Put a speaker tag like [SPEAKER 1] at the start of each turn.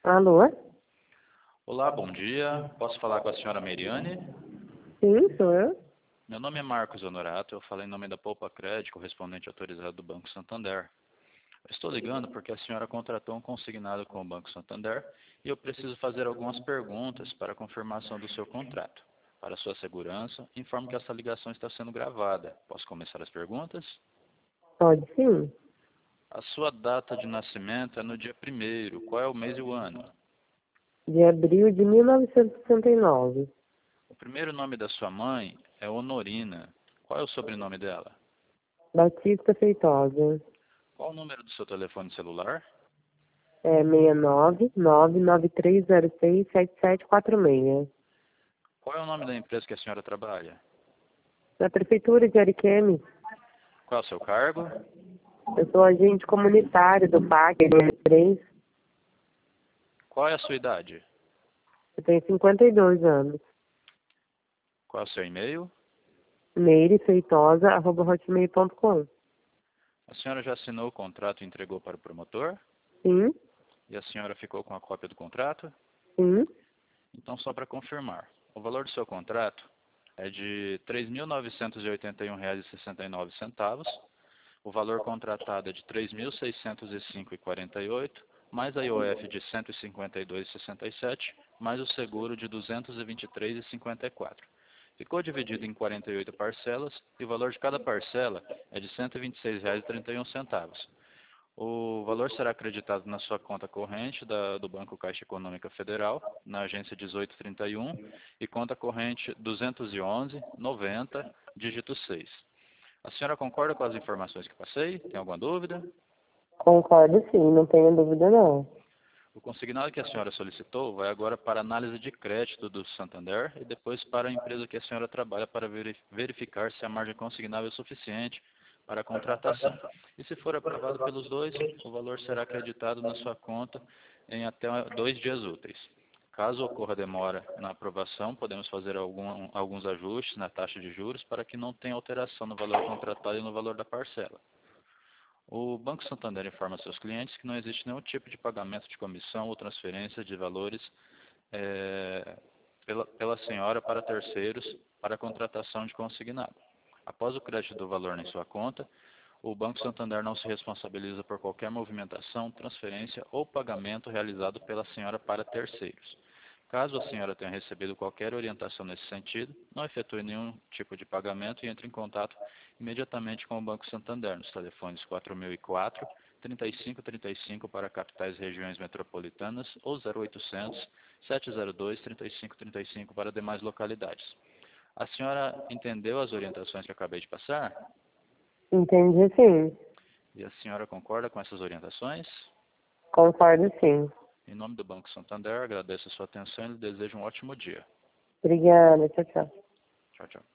[SPEAKER 1] Alô?
[SPEAKER 2] Olá, bom dia. Posso falar com a senhora Meriane?
[SPEAKER 1] Sim, sou eu.
[SPEAKER 2] Meu nome é Marcos Honorato, eu falo em nome da Poupa Crédito, correspondente autorizado do Banco Santander. Eu estou ligando porque a senhora contratou um consignado com o Banco Santander e eu preciso fazer algumas perguntas para a confirmação do seu contrato. Para sua segurança, informo que essa ligação está sendo gravada. Posso começar as perguntas?
[SPEAKER 1] Pode sim.
[SPEAKER 2] A sua data de nascimento é no dia 1º. Qual é o mês e o ano?
[SPEAKER 1] De abril de 1969.
[SPEAKER 2] O primeiro nome da sua mãe é Honorina. Qual é o sobrenome dela?
[SPEAKER 1] Batista Feitosa.
[SPEAKER 2] Qual o número do seu telefone celular?
[SPEAKER 1] É 69993067746.
[SPEAKER 2] Qual é o nome da empresa que a senhora trabalha?
[SPEAKER 1] Na Prefeitura de Ariquemes,
[SPEAKER 2] Qual é o seu cargo?
[SPEAKER 1] eu sou agente comunitário do PAC M3.
[SPEAKER 2] Qual é a sua idade?
[SPEAKER 1] Eu tenho 52 anos.
[SPEAKER 2] Qual é o seu e-mail?
[SPEAKER 1] meirefeitosa@hotmail.com.
[SPEAKER 2] A senhora já assinou o contrato e entregou para o promotor?
[SPEAKER 1] Sim,
[SPEAKER 2] E a senhora ficou com a cópia do contrato?
[SPEAKER 1] sim,
[SPEAKER 2] Então, só para confirmar, o valor do seu contrato é de R$ 3.981,69. O valor contratado é de R$ 3.605,48, mais a IOF de R$ 152,67, mais o seguro de R$ 223,54. Ficou dividido em 48 parcelas e o valor de cada parcela é de R$ 126,31. O valor será acreditado na sua conta corrente do Banco Caixa Econômica Federal, na agência 1831, e conta corrente 211 90, dígito 6. A senhora concorda com as informações que passei? Tem alguma dúvida?
[SPEAKER 1] concordo sim, não tenho dúvida não.
[SPEAKER 2] O consignado que a senhora solicitou vai agora para a análise de crédito do Santander e depois para a empresa que a senhora trabalha para verificar se a margem consignável é suficiente para a contratação. E se for aprovado pelos dois, o valor será acreditado na sua conta em até 2 dias úteis. Caso ocorra demora na aprovação, podemos fazer alguns ajustes na taxa de juros para que não tenha alteração no valor contratado e no valor da parcela. O Banco Santander informa seus clientes que não existe nenhum tipo de pagamento de comissão ou transferência de valores pela senhora para terceiros para a contratação de consignado. Após o crédito do valor em sua conta, o Banco Santander não se responsabiliza por qualquer movimentação, transferência ou pagamento realizado pela senhora para terceiros. Caso a senhora tenha recebido qualquer orientação nesse sentido, não efetue nenhum tipo de pagamento e entre em contato imediatamente com o Banco Santander nos telefones 4004 3535 para capitais e regiões metropolitanas ou 0800 702 3535 para demais localidades. A senhora entendeu as orientações que acabei de passar?
[SPEAKER 1] Entendi sim.
[SPEAKER 2] E a senhora concorda com essas orientações?
[SPEAKER 1] Concordo sim.
[SPEAKER 2] Em nome do Banco Santander, agradeço a sua atenção e lhe desejo um ótimo dia.
[SPEAKER 1] Obrigada, tchau, tchau.
[SPEAKER 2] Tchau, tchau.